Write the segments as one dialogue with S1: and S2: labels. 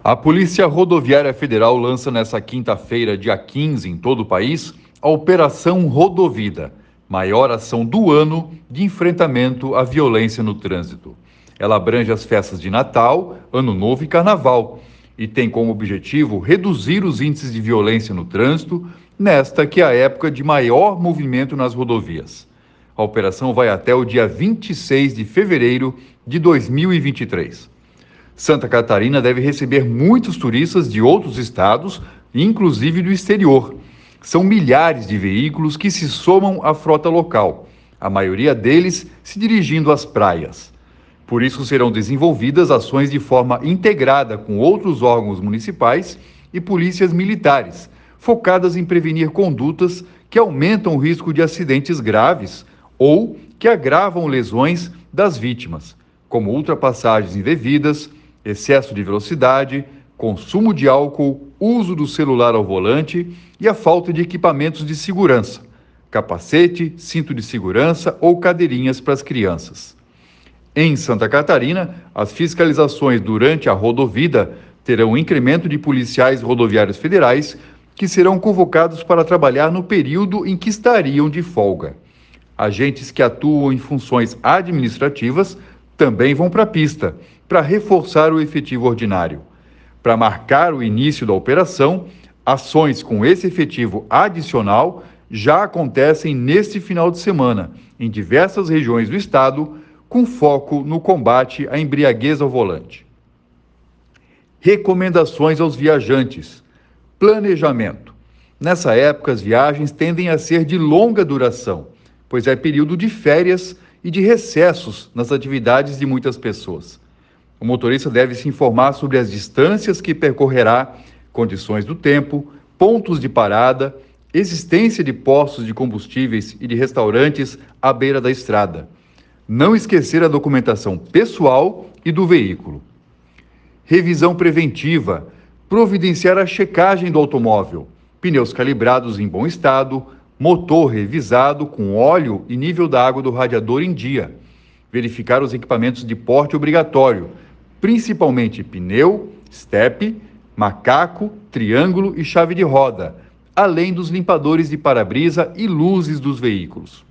S1: A Polícia Rodoviária Federal lança nesta quinta-feira, dia 15, em todo o país, a Operação Rodovida, maior ação do ano de enfrentamento à violência no trânsito. Ela abrange as festas de Natal, Ano Novo e Carnaval e tem como objetivo reduzir os índices de violência no trânsito, nesta que é a época de maior movimento nas rodovias. A operação vai até o dia 26 de fevereiro de 2023. Santa Catarina deve receber muitos turistas de outros estados, inclusive do exterior. São milhares de veículos que se somam à frota local, a maioria deles se dirigindo às praias. Por isso serão desenvolvidas ações de forma integrada com outros órgãos municipais e polícias militares, focadas em prevenir condutas que aumentam o risco de acidentes graves ou que agravam lesões das vítimas, como ultrapassagens indevidas, excesso de velocidade, consumo de álcool, uso do celular ao volante e a falta de equipamentos de segurança, capacete, cinto de segurança ou cadeirinhas para as crianças. Em Santa Catarina, as fiscalizações durante a rodovida terão um incremento de policiais rodoviários federais que serão convocados para trabalhar no período em que estariam de folga. Agentes que atuam em funções administrativas também vão para a pista, para reforçar o efetivo ordinário. Para marcar o início da operação, ações com esse efetivo adicional já acontecem neste final de semana, em diversas regiões do estado, com foco no combate à embriaguez ao volante. Recomendações aos viajantes. Planejamento. Nessa época, as viagens tendem a ser de longa duração, pois é período de férias e de recessos nas atividades de muitas pessoas. O motorista deve se informar sobre as distâncias que percorrerá, condições do tempo, pontos de parada, existência de postos de combustíveis e de restaurantes à beira da estrada. Não esquecer a documentação pessoal e do veículo. Revisão preventiva. Providenciar a checagem do automóvel. Pneus calibrados em bom estado, motor revisado com óleo e nível da água do radiador em dia. Verificar os equipamentos de porte obrigatório, principalmente pneu, estepe, macaco, triângulo e chave de roda, além dos limpadores de para-brisa e luzes dos veículos.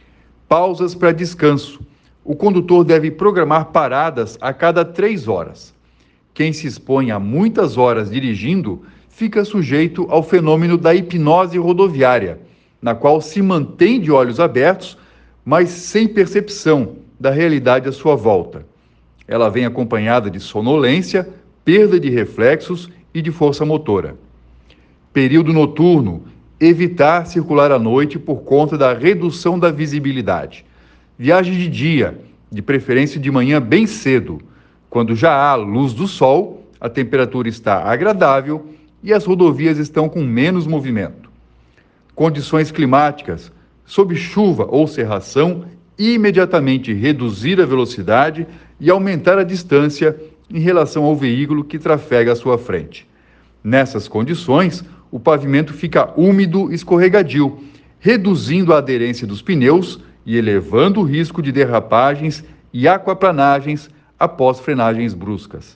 S1: Pausas para descanso. O condutor deve programar paradas a cada 3 horas. Quem se expõe a muitas horas dirigindo fica sujeito ao fenômeno da hipnose rodoviária, na qual se mantém de olhos abertos, mas sem percepção da realidade à sua volta. Ela vem acompanhada de sonolência, perda de reflexos e de força motora. Período noturno. Evitar circular à noite por conta da redução da visibilidade. Viagem de dia, de preferência de manhã bem cedo, quando já há luz do sol, a temperatura está agradável e as rodovias estão com menos movimento. Condições climáticas. Sob chuva ou cerração, imediatamente reduzir a velocidade e aumentar a distância em relação ao veículo que trafega à sua frente. Nessas condições, o pavimento fica úmido e escorregadio, reduzindo a aderência dos pneus e elevando o risco de derrapagens e aquaplanagens após frenagens bruscas.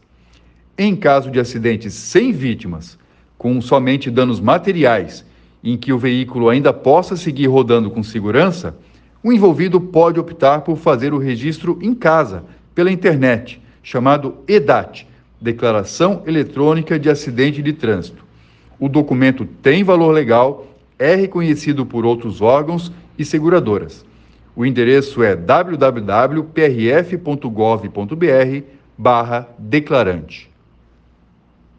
S1: Em caso de acidentes sem vítimas, com somente danos materiais, em que o veículo ainda possa seguir rodando com segurança, o envolvido pode optar por fazer o registro em casa, pela internet, chamado EDAT, Declaração Eletrônica de Acidente de Trânsito. O documento tem valor legal, é reconhecido por outros órgãos e seguradoras. O endereço é www.prf.gov.br/declarante.